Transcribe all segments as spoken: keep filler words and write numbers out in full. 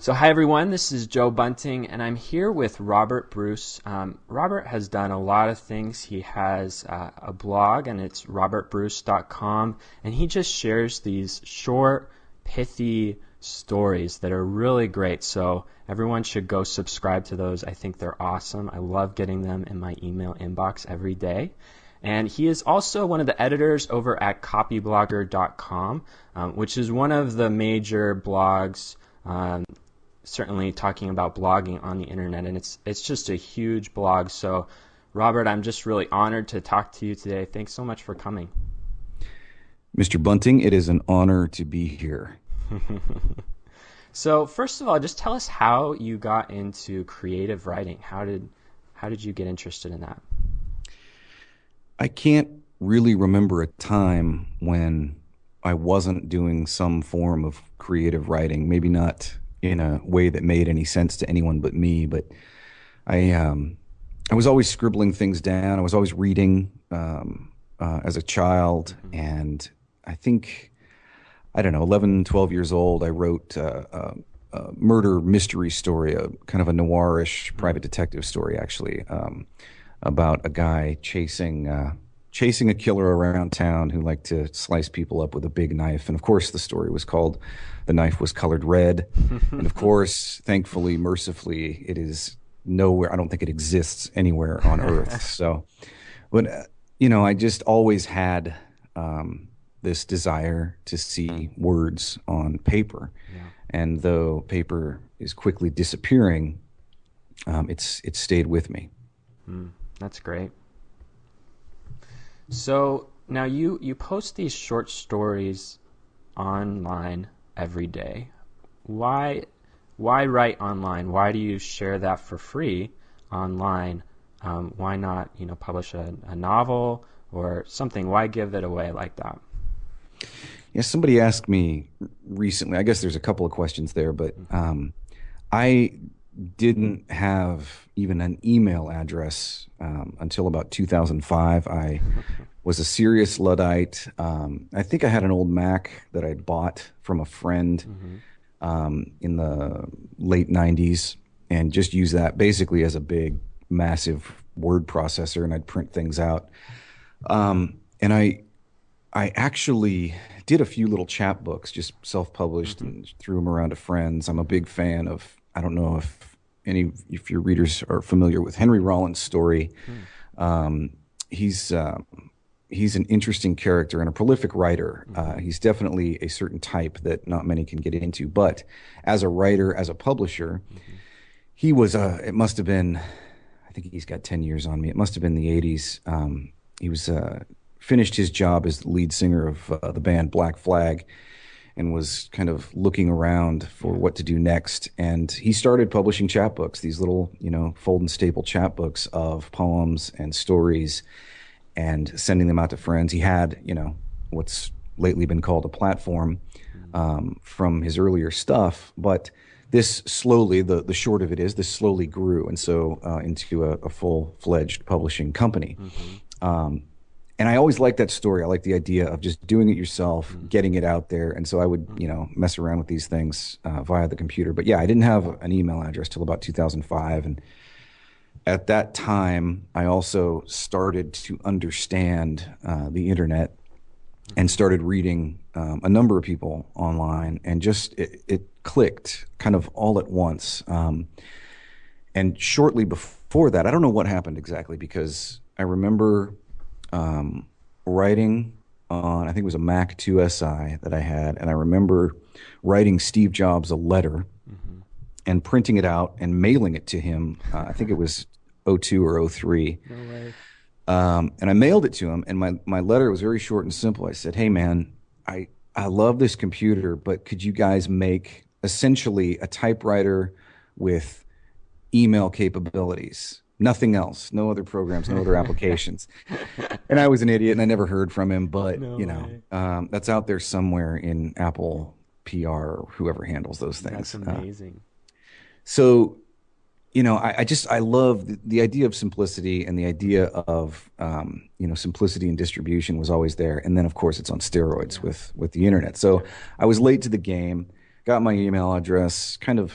So hi everyone, this is Joe Bunting, and I'm here with Robert Bruce. Um, Robert has done a lot of things. He has uh, a blog, and it's robert bruce dot com, and he just shares these short, pithy stories that are really great. So everyone should go subscribe to those. I think they're awesome. I love getting them in my email inbox every day. And he is also one of the editors over at copyblogger dot com, um, which is one of the major blogs, um, certainly talking about blogging on the internet. And it's it's just a huge blog. So, Robert, I'm just really honored to talk to you today. Thanks so much for coming. Mister Bunting, it is an honor to be here. So, first of all, just tell us how you got into creative writing. How did how did you get interested in that? I can't really remember a time when I wasn't doing some form of creative writing, maybe not in a way that made any sense to anyone but me, but I um, I was always scribbling things down. I was always reading um, uh, as a child, mm-hmm. and I think, I don't know, eleven, twelve years old, I wrote uh, a, a murder mystery story, a kind of a noirish mm-hmm. private detective story, actually, um, about a guy chasing uh, chasing a killer around town who liked to slice people up with a big knife. And of course, the story was called "The Knife Was Colored Red." And of course, thankfully, mercifully, it is nowhere. I don't think it exists anywhere on Earth. So, but uh, you know, I just always had um, this desire to see words on paper. Yeah. And though paper is quickly disappearing, um, it's it's stayed with me. Mm. That's great. So now you, you post these short stories online every day. Why why write online? Why do you share that for free online? Um, why not, you know, publish a, a novel or something? Why give it away like that? Yeah, somebody asked me recently. I guess there's a couple of questions there, but um, I didn't have even an email address um, until about two thousand five. I was a serious Luddite. Um, I think I had an old Mac that I'd bought from a friend mm-hmm. um, in the late nineties, and just used that basically as a big, massive word processor, and I'd print things out. Um, and I, I actually did a few little chapbooks, just self-published, mm-hmm. and threw them around to friends. I'm a big fan of, I don't know if any if your readers are familiar with Henry Rollins' story. Hmm. Um, he's uh, he's an interesting character and a prolific writer. Mm-hmm. Uh, he's definitely a certain type that not many can get into. But as a writer, as a publisher, mm-hmm. he was uh, it must have been, I think he's got ten years on me. It must have been the eighties. Um, he was uh, finished his job as the lead singer of uh, the band Black Flag, and was kind of looking around for what to do next. And he started publishing chapbooks, these little, you know, fold and staple chapbooks of poems and stories, and sending them out to friends. He had, you know, what's lately been called a platform um, from his earlier stuff. But this slowly, the, the short of it is, this slowly grew, and so uh, into a, a full-fledged publishing company. Mm-hmm. Um, And I always liked that story. I like the idea of just doing it yourself, mm-hmm. getting it out there. And so I would, you know, mess around with these things uh, via the computer. But yeah, I didn't have an email address till about two thousand five. And at that time, I also started to understand uh, the internet and started reading um, a number of people online. And just it, it clicked kind of all at once. Um, and shortly before that, I don't know what happened exactly, because I remember Um, writing on, I think it was a Mac two S I that I had, and I remember writing Steve Jobs a letter mm-hmm. and printing it out and mailing it to him. Uh, I think it was oh two or oh three. No way. Um, and I mailed it to him, and my, my letter was very short and simple. I said, "Hey man, I, I love this computer, but could you guys make essentially a typewriter with email capabilities? Nothing else, no other programs, no other applications." And I was an idiot, and I never heard from him. But no you know, um, that's out there somewhere in Apple P R or whoever handles those things. That's amazing. Uh, so, you know, I, I just I love the, the idea of simplicity, and the idea of um, you know, simplicity and distribution was always there. And then, of course, it's on steroids yeah. with with the internet. So I was late to the game. Got my email address, kind of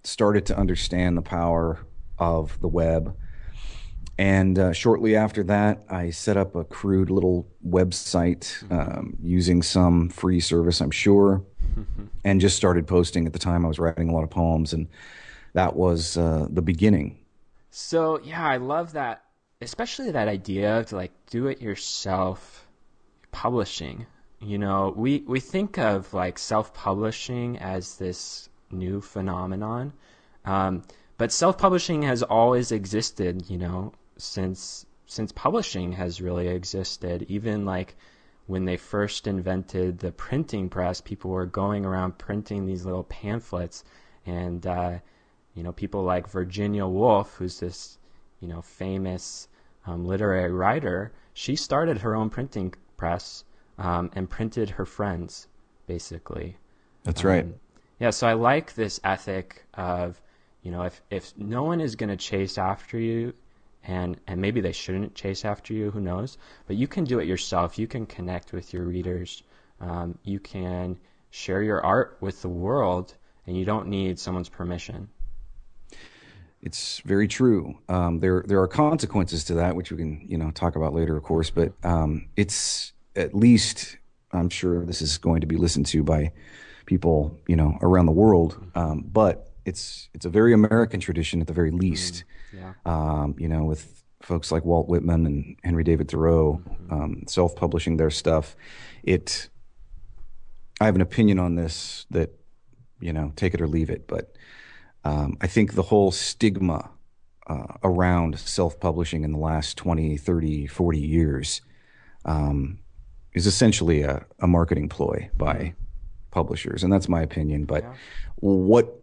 started to understand the power of the web. And uh, shortly after that, I set up a crude little website um, using some free service, I'm sure, and just started posting. At the time, I was writing a lot of poems, and that was uh, the beginning. So yeah, I love that, especially that idea of like do it yourself publishing. You know, we we think of like self-publishing as this new phenomenon, um, but self-publishing has always existed. You know, since since publishing has really existed. Even like when they first invented the printing press, people were going around printing these little pamphlets, and uh, you know, people like Virginia Woolf, who's this, you know, famous um, literary writer, she started her own printing press um, and printed her friends, basically. That's right. Um, yeah, so I like this ethic of, you know, if, if no one is going to chase after you, and, and maybe they shouldn't chase after you, who knows, but you can do it yourself. You can connect with your readers. Um, you can share your art with the world, and you don't need someone's permission. It's very true. Um, there there are consequences to that, which we can, you know, talk about later, of course. But um, it's at least, I'm sure this is going to be listened to by people, you know, around the world. Um, but it's it's a very American tradition at the very least. Mm, yeah. Um, you know, with folks like Walt Whitman and Henry David Thoreau, Mm-hmm. um, self-publishing their stuff. It. I have an opinion on this that, you know, take it or leave it, but. Um, I think the whole stigma uh, around self-publishing in the last twenty, thirty, forty years um, is essentially a, a marketing ploy by mm-hmm. publishers. And that's my opinion. But yeah. what,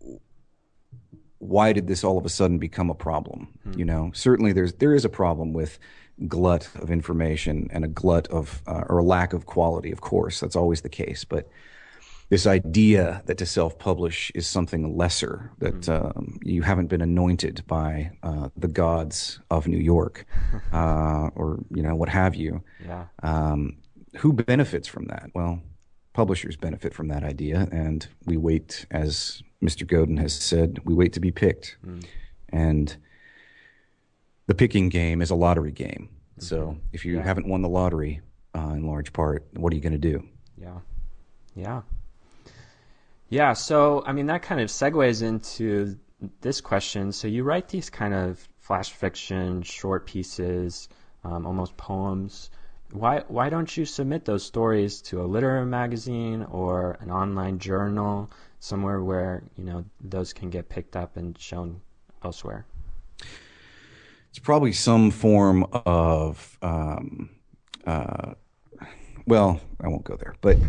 why did this all of a sudden become a problem? Mm-hmm. You know, certainly there's, there is a problem with glut of information and a glut of, uh, or a lack of quality, of course. That's always the case. But this idea that to self-publish is something lesser, that mm-hmm. um, you haven't been anointed by uh, the gods of New York, uh, or you know what have you. Yeah. Um, who benefits from that? Well, publishers benefit from that idea, and we wait, as Mister Godin has said, we wait to be picked. Mm. And the picking game is a lottery game. Mm-hmm. So if you yeah. haven't won the lottery, uh, in large part, what are you going to do? Yeah. Yeah. Yeah, so, I mean, that kind of segues into this question. So you write these kind of flash fiction, short pieces, um, almost poems. Why why don't you submit those stories to a literary magazine or an online journal, somewhere where, you know, those can get picked up and shown elsewhere? It's probably some form of, um, uh, well, I won't go there, but...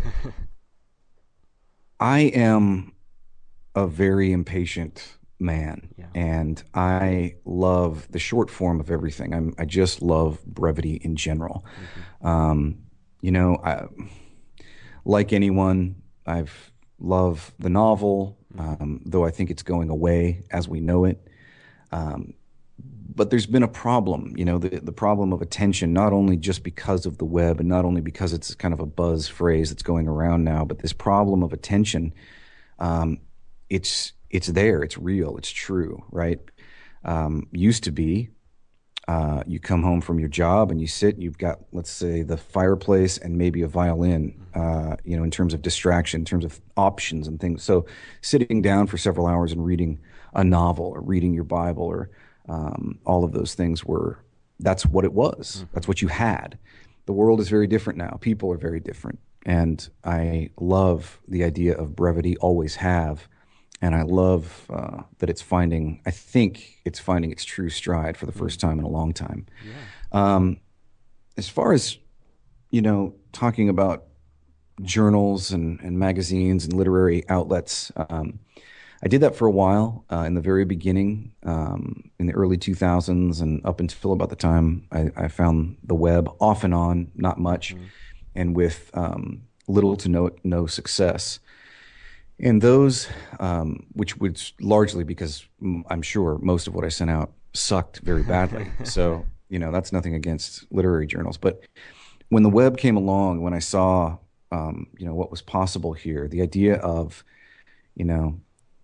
I am a very impatient man, yeah. and I love the short form of everything. I'm, I just love brevity in general. Mm-hmm. Um, you know, I, like anyone, I've loved the novel, um, though I think it's going away as we know it. Um, but there's been a problem, you know, the, the problem of attention, not only just because of the web and not only because it's kind of a buzz phrase that's going around now, but this problem of attention, um, it's, it's there, it's real, it's true, right? Um, used to be, uh, you come home from your job and you sit, you've got, let's say, the fireplace and maybe a violin, uh, you know, in terms of distraction, in terms of options and things. So sitting down for several hours and reading a novel or reading your Bible or Um, all of those things were, that's what it was. Mm-hmm. That's what you had. The world is very different now. People are very different. And I love the idea of brevity, always have. And I love uh, that it's finding, I think it's finding its true stride for the first time in a long time. Yeah. Um, as far as, you know, talking about journals and, and magazines and literary outlets, um, I did that for a while uh, in the very beginning, um, in the early two thousands, and up until about the time I, I found the web, off and on, not much, mm-hmm. and with um, little to no no success. And those, um, which was largely because I'm sure most of what I sent out sucked very badly. So, you know, that's nothing against literary journals. But when the web came along, when I saw, um, you know, what was possible here, the idea of, you know,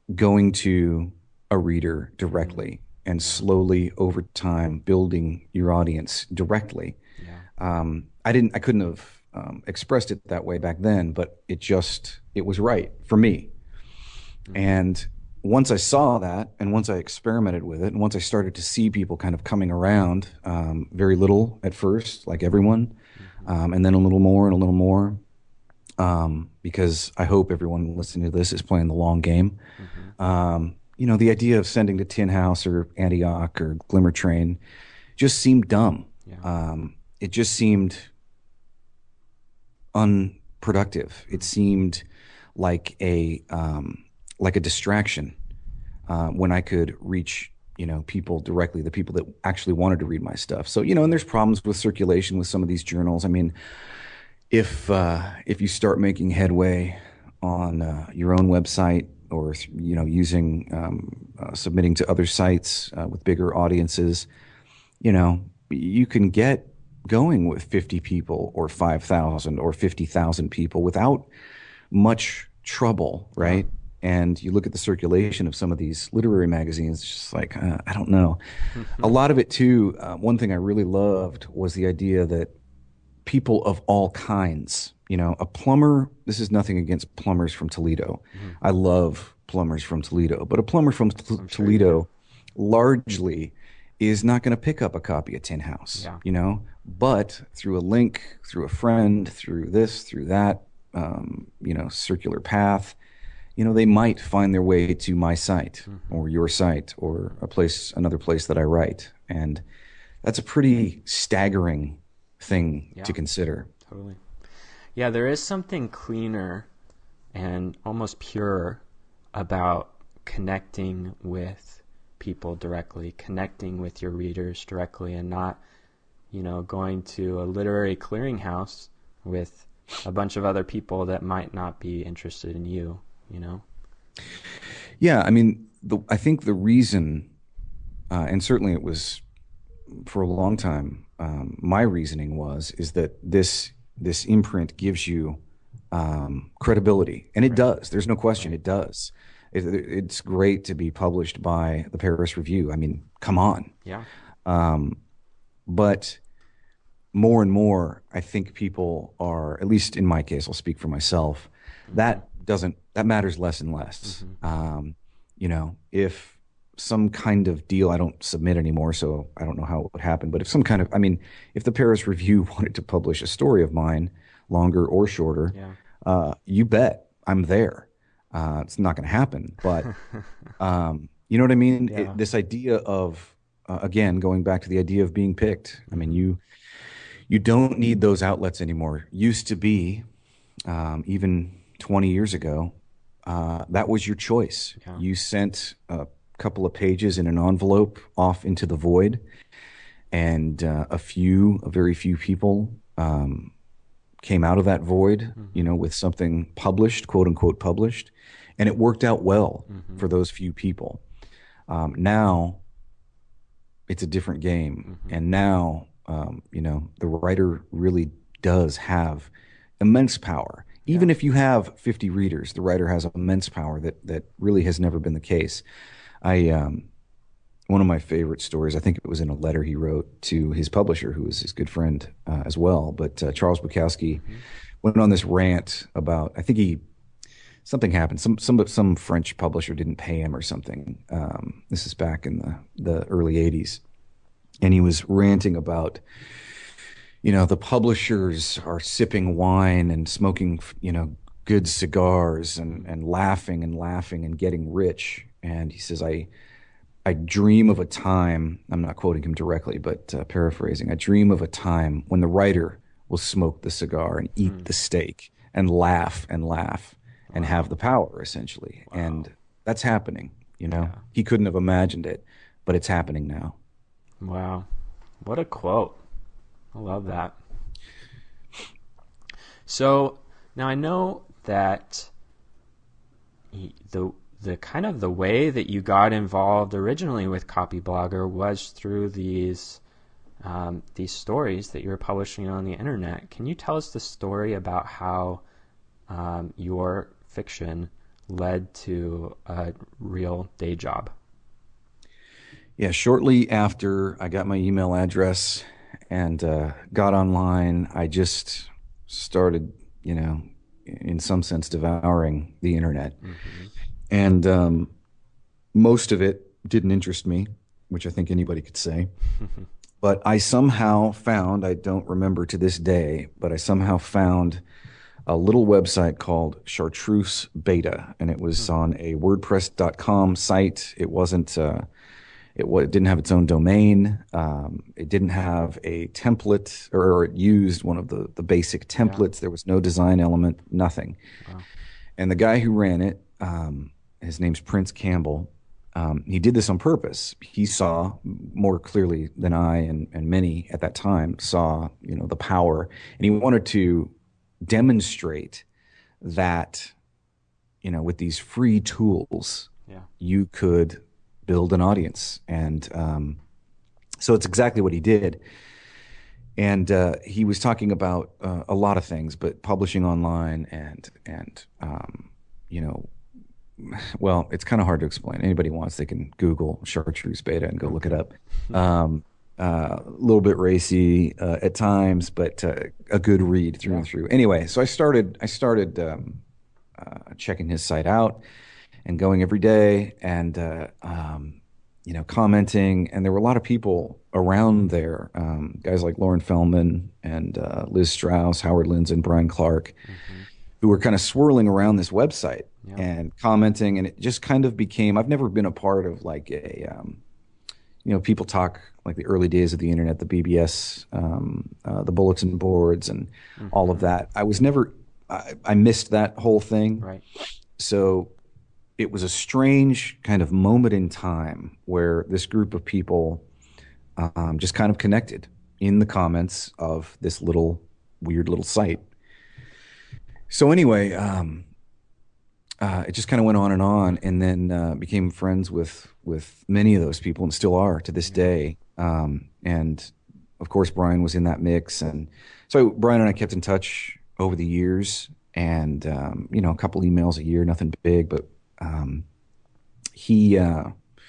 going to a reader Mm, directly and yeah. slowly over time building your audience directly. Yeah. Um, I didn't, I couldn't have um, expressed it that way back then, but it just, it was right for me. Mm-hmm. And once I saw that, and once I experimented with it, and once I started to see people kind of coming around, um, very little at first, like everyone, Mm-hmm. um, and then a little more and a little more, um, because I hope everyone listening to this is playing the long game. Mm-hmm. Um, you know, the idea of sending to Tin House or Antioch or Glimmer Train just seemed dumb. Yeah. Um, it just seemed unproductive. It Mm. seemed like a um, like a distraction uh, when I could reach you know people directly, the people that actually wanted to read my stuff. So you know, and Yeah. there's problems with circulation with some of these journals. I mean, if uh, if you start making headway on uh, your own website or you know using um, uh, submitting to other sites uh, with bigger audiences, you know, you can get going with fifty people or five thousand or fifty thousand people without much trouble, Yeah. right? And you look at the circulation of some of these literary magazines, it's just like, uh, I don't know. A lot of it, too, uh, one thing I really loved was the idea that people of all kinds, you know, a plumber, this is nothing against plumbers from Toledo. Mm-hmm. I love plumbers from Toledo, but a plumber from T- I'm sure you do. Toledo largely is not going to pick up a copy of Tin House, Yeah. you know, but through a link, through a friend, through this, through that, um, you know, circular path, you know, they might find their way to my site Mm-hmm. or your site or a place, another place that I write. And that's a pretty staggering thing to Yeah. consider. Totally. Yeah, there is something cleaner and almost pure about connecting with people directly, connecting with your readers directly, and not, you know, going to a literary clearinghouse with a bunch of other people that might not be interested in you, you know? Yeah, I mean, the, I think the reason, uh, and certainly it was for a long time, um, my reasoning was is that this this imprint gives you um, credibility, and it Right, does. There's no question, right. it does. It, it's great to be published by the Paris Review. I mean, come on. Yeah. Um, but more and more, I think people are, at least in my case, I'll speak for myself, Mm-hmm. that doesn't, that matters less and less. Mm-hmm. Um, you know, if some kind of deal, I don't submit anymore, so I don't know how it would happen, but if some kind of, I mean, if the Paris Review wanted to publish a story of mine, longer or shorter, Yeah. uh, you bet I'm there. Uh, it's not going to happen, but um, you know what I mean? Yeah. It, this idea of, uh, again, going back to the idea of being picked. I mean, Mm-hmm. you you don't need those outlets anymore. Used to be, um, even twenty years ago, uh, that was your choice. Yeah. You sent a couple of pages in an envelope off into the void, and uh, a few, a very few people um, came out of that void, you Mm-hmm. know, with something published, quote unquote published, and it worked out well Mm-hmm. for those few people. Um, now it's a different game. Mm-hmm. And now, um, you know, the writer really does have immense power. Yeah. Even if you have fifty readers, the writer has immense power that that really has never been the case. I um, One of my favorite stories, I think it was in a letter he wrote to his publisher, who was his good friend uh, as well. But uh, Charles Bukowski Mm-hmm. went on this rant about, I think he something happened. Some some some French publisher didn't pay him or something. Um, this is back in the the early eighties, and he was ranting about, you know, the publishers are sipping wine and smoking, you know, good cigars and and laughing and laughing and getting rich. And he says, I I dream of a time. I'm not quoting him directly, but uh, paraphrasing. I dream of a time when the writer will smoke the cigar and eat Mm. the steak and laugh and laugh and have Wow. the power essentially. Wow. And that's happening. You know, Yeah. he couldn't have imagined it, but it's happening now. Wow. What a quote. I love that. So now I know that y- the the kind of the way that you got involved originally with Copyblogger was through these um, these stories that you were publishing on the internet. Can you tell us the story about how um, your fiction led to a real day job? Yeah, shortly after I got my email address and uh, got online, I just started, you know, in some sense, devouring the internet. Mm-hmm. And um, most of it didn't interest me, which I think anybody could say. But I somehow found, I don't remember to this day, but I somehow found a little website called Chartreuse Beta, and it was on a WordPress dot com site. It wasn't, uh, it, wa- it didn't have its own domain. Um, it didn't have a template, or, or it used one of the, the basic Yeah. templates. There was no design element, nothing. Wow. And the guy who ran it, um, his name's Prince Campbell. Um, he did this on purpose. He saw more clearly than I and, and many at that time saw, you know, the power, and he wanted to demonstrate that, you know, with these free tools, Yeah. you could build an audience. And um, so it's exactly what he did. And uh, he was talking about uh, a lot of things, but publishing online and and um, you know, well, it's kind of hard to explain. Anybody wants, they can Google Chartreuse Beta and go look it up. Um, uh, a little bit racy uh, at times, but uh, a good read through Yeah. and through. Anyway, so I started I started um, uh, checking his site out and going every day and uh, um, you know, commenting. And there were a lot of people around there, um, guys like Lauren Feldman and uh, Liz Strauss, Howard Lindzen, Brian Clark, Mm-hmm. who were kind of swirling around this website Yeah. and commenting. And it just kind of became, I've never been a part of like a, um, you know, people talk like the early days of the internet, the B B S, um, uh, the bulletin boards and all of Mm-hmm. that. I was never, I, I missed that whole thing. Right. So it was a strange kind of moment in time where this group of people um, just kind of connected in the comments of this little weird little site. So anyway, um, uh, it just kind of went on and on, and then uh, became friends with with many of those people, and still are to this Yeah. day. Um, and of course, Brian was in that mix, and so Brian and I kept in touch over the years, and um, you know, a couple emails a year, nothing big, but um, he, uh,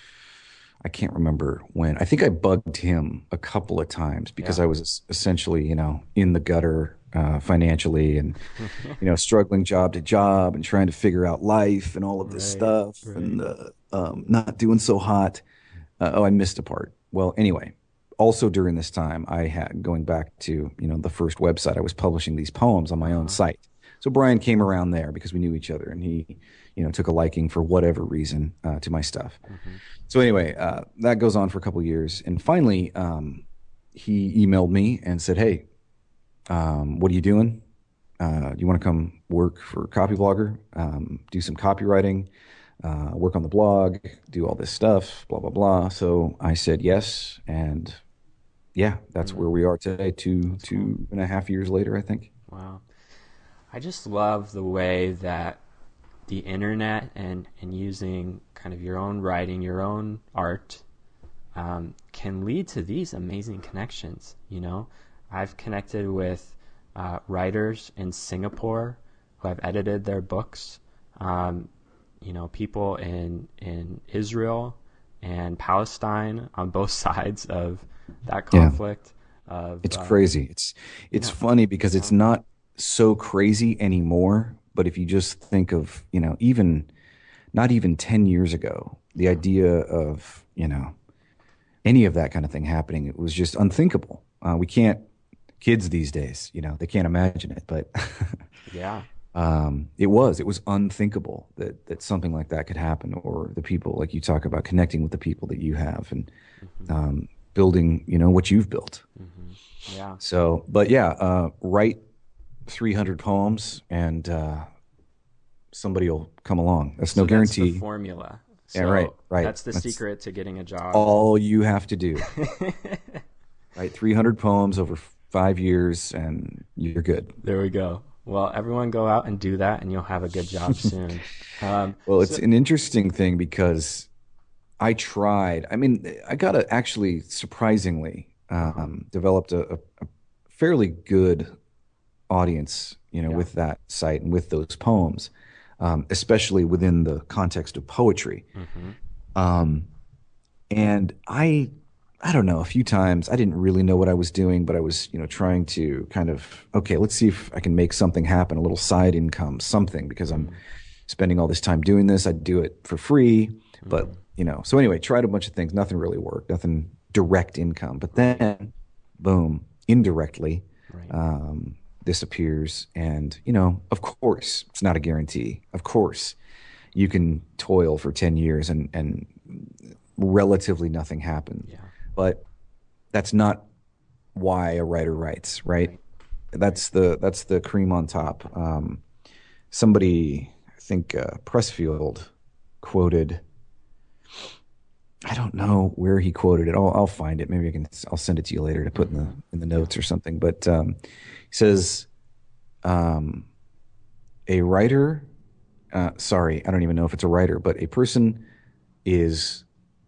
I can't remember when. I think I bugged him a couple of times because Yeah. I was es- essentially, you know, in the gutter uh, financially, and you know, struggling job to job and trying to figure out life and all of this Right. stuff, Right. and uh, um, not doing so hot. Uh, oh, I missed a part. Well, anyway, also during this time, I had going back to, you know, the first website, I was publishing these poems on my own Uh-huh. site. So Brian came around there because we knew each other, and he, you know, took a liking for whatever reason uh, to my stuff. Mm-hmm. So anyway, uh, that goes on for a couple of years, and finally, um, he emailed me and said, "Hey, um, what are you doing? Uh, do you want to come work for Copyblogger? Um, do some copywriting, uh, work on the blog, do all this stuff, blah blah blah." So I said yes, and yeah, that's Mm. where we are today. Two That's cool. two and a half years later, I think. Wow. I just love the way that the internet and, and using kind of your own writing, your own art, um, can lead to these amazing connections. You know, I've connected with uh, writers in Singapore who have edited their books. Um, you know, people in in Israel and Palestine on both sides of that Yeah, conflict. Of it's uh, crazy. It's it's yeah, funny because yeah, it's not so crazy anymore. But if you just think of, you know, even not even ten years ago, the yeah, idea of, you know, any of that kind of thing happening, it was just unthinkable. Uh, we can't, kids these days, you know, they can't imagine it, but yeah. um, it was, it was unthinkable that, that something like that could happen, or the people, like you talk about, connecting with the people that you have and Hmm. um, building, you know, what you've built. Hmm. Yeah. So, but yeah, uh, write three hundred poems and uh, somebody will come along. That's no So that's the guarantee. formula. Yeah, right, So right. that's the That's secret to getting a job. all you have to do. Write three hundred poems over f- five years and you're good. There we go. Well, everyone go out and do that, and you'll have a good job soon. Um, Well, it's so an interesting thing because I tried. I mean, I got a actually surprisingly uh-huh. um, developed a, a, a fairly good audience, you know, Yeah. with that site and with those poems. um, especially within the context of poetry. Mm-hmm. Um, and I, I don't know, a few times I didn't really know what I was doing, but I was, you know, trying to kind of, okay, let's see if I can make something happen, a little side income, something, because I'm Mm-hmm. spending all this time doing this. I'd do it for free, but, Mm-hmm. you know, so anyway, tried a bunch of things. Nothing really worked, nothing direct income. But Right. then, boom, indirectly, Right. um, this appears. And, you know, of course, it's not a guarantee. Of course, you can toil for ten years and, and relatively nothing happens. Yeah. But that's not why a writer writes, right? Right. Right. That's the that's the cream on top. Um, somebody, I think uh, Pressfield quoted. I don't know where he quoted it. I'll I'll find it. Maybe I can. I'll send it to you later to put in the Mm-hmm. in the Yeah. notes or something. But um, he says, um, a writer. Uh, sorry, I don't even know if it's a writer, but a person is.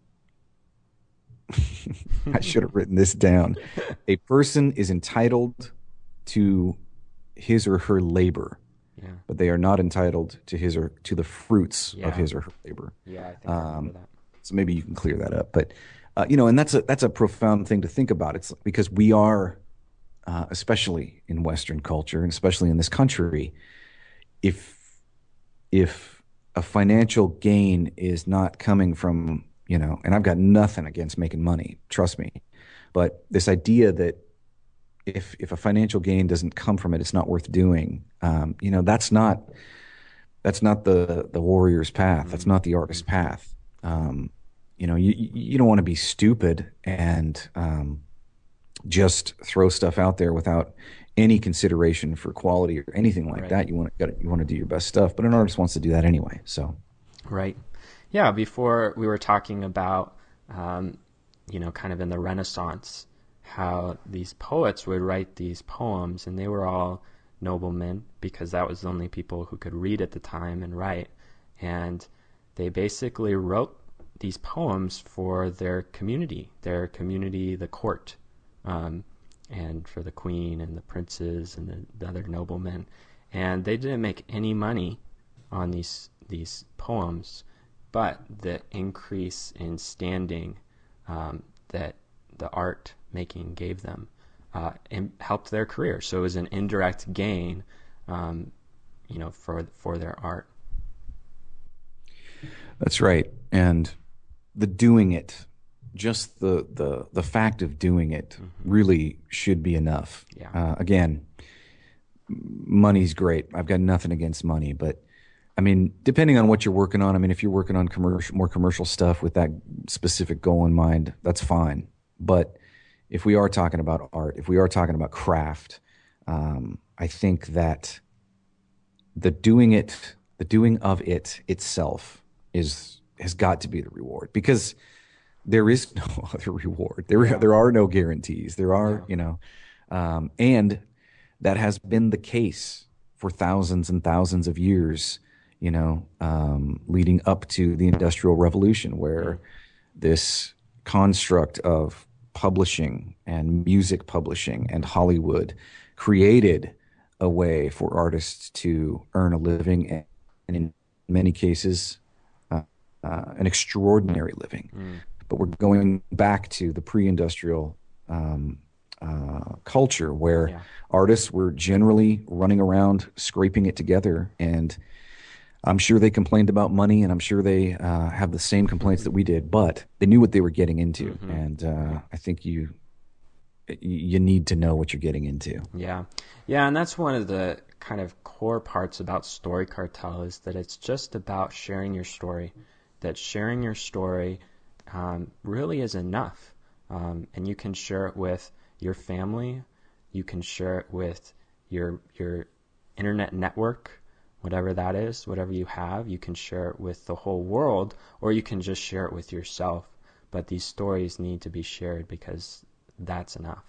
I should have written this down. A person is entitled to his or her labor, Yeah. but they are not entitled to his or to the fruits of Yeah. his or her labor. Yeah. I think I remember Um, that. so maybe you can clear that up. But uh, you know, and that's a that's a profound thing to think about. It's because we are, uh, especially in Western culture, and especially in this country, if if a financial gain is not coming from, you know, and I've got nothing against making money, trust me, but this idea that if if a financial gain doesn't come from it, it's not worth doing. Um, you know, that's not that's not the the warrior's path. That's not the artist's Mm-hmm. path. Um, you know, you you don't want to be stupid and um, just throw stuff out there without any consideration for quality or anything like Right. that. You want to you want to do your best stuff, but an artist wants to do that anyway. So Right. Yeah. Before we were talking about, um, you know, kind of in the Renaissance, how these poets would write these poems, and they were all noblemen because that was the only people who could read at the time and write. And they basically wrote these poems for their community, their community, the court, um, and for the queen and the princes and the, the other noblemen. And they didn't make any money on these these poems, but the increase in standing um, that the art making gave them uh, and helped their career. So it was an indirect gain, um, you know, for for their art. that's right. And the doing it, just the the the fact of doing it Mm-hmm. really should be enough. Yeah. Uh, again, money's great. I've got nothing against money, but I mean, depending on what you're working on, I mean, if you're working on commercial, more commercial stuff with that specific goal in mind, that's fine. But if we are talking about art, if we are talking about craft, um, I think that the doing it, the doing of it itself is has got to be the reward because there is no other reward. There Yeah. there are no guarantees. There Yeah. are, you know, um, and that has been the case for thousands and thousands of years, you know, um, leading up to the Industrial Revolution, where this construct of publishing and music publishing and Hollywood created a way for artists to earn a living and, and in many cases, uh, uh, an extraordinary living. Mm. But we're going back to the pre-industrial um, uh, culture where Yeah. artists were generally running around scraping it together, and I'm sure they complained about money, and I'm sure they uh, have the same complaints that we did, but they knew what they were getting into, Mm-hmm. and uh, I think you you need to know what you're getting into. Yeah. Yeah, and that's one of the kind of core parts about Story Cartel is that it's just about sharing your story, that sharing your story um, really is enough. Um, and you can share it with your family, you can share it with your your internet network, whatever that is, whatever you have, you can share it with the whole world, or you can just share it with yourself. But these stories need to be shared because that's enough.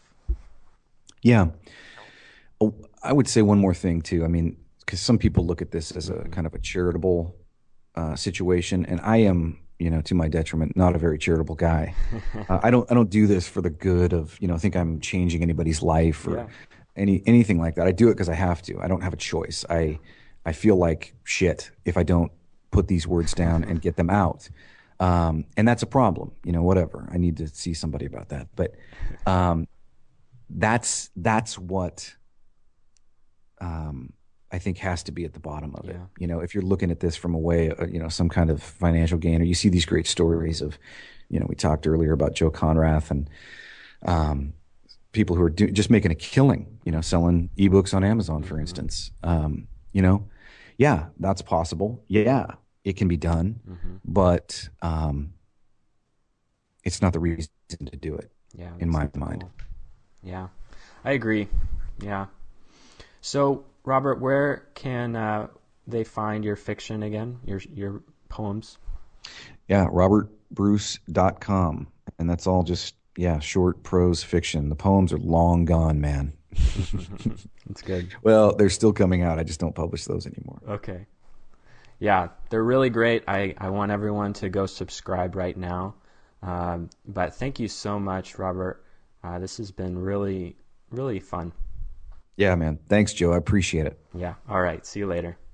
Yeah. Oh, I would say one more thing too. I mean, because some people look at this as a kind of a charitable uh, situation, and I am, you know, to my detriment, not a very charitable guy. Uh, I don't, I don't do this for the good of, you know, think I'm changing anybody's life or Yeah. any anything like that. I do it because I have to. I don't have a choice. I, I feel like shit if I don't put these words down and get them out. Um, and that's a problem, you know, whatever. I need to see somebody about that. But um, that's that's what um, I think has to be at the bottom of it. Yeah. You know, if you're looking at this from a way, uh, you know, some kind of financial gain, or you see these great stories of, you know, we talked earlier about Joe Conrath and um, people who are do, just making a killing, you know, selling ebooks on Amazon, for instance. Um, you know, yeah, that's possible. Yeah, it can be done, Mm-hmm. but um, it's not the reason to do it, Yeah. in That's my not the mind. goal. Yeah. I agree. Yeah. So, Robert, where can uh, they find your fiction again? Your your poems? Yeah, robert bruce dot com. And that's all just, yeah, short prose fiction. The poems are long gone, man. That's good. Well, they're still coming out. I just don't publish those anymore. Okay. Yeah, they're really great. I, I want everyone to go subscribe right now. Um, but thank you so much, Robert. Uh, this has been really, really fun. Yeah, man. Thanks, Joe. I appreciate it. Yeah. All right. See you later.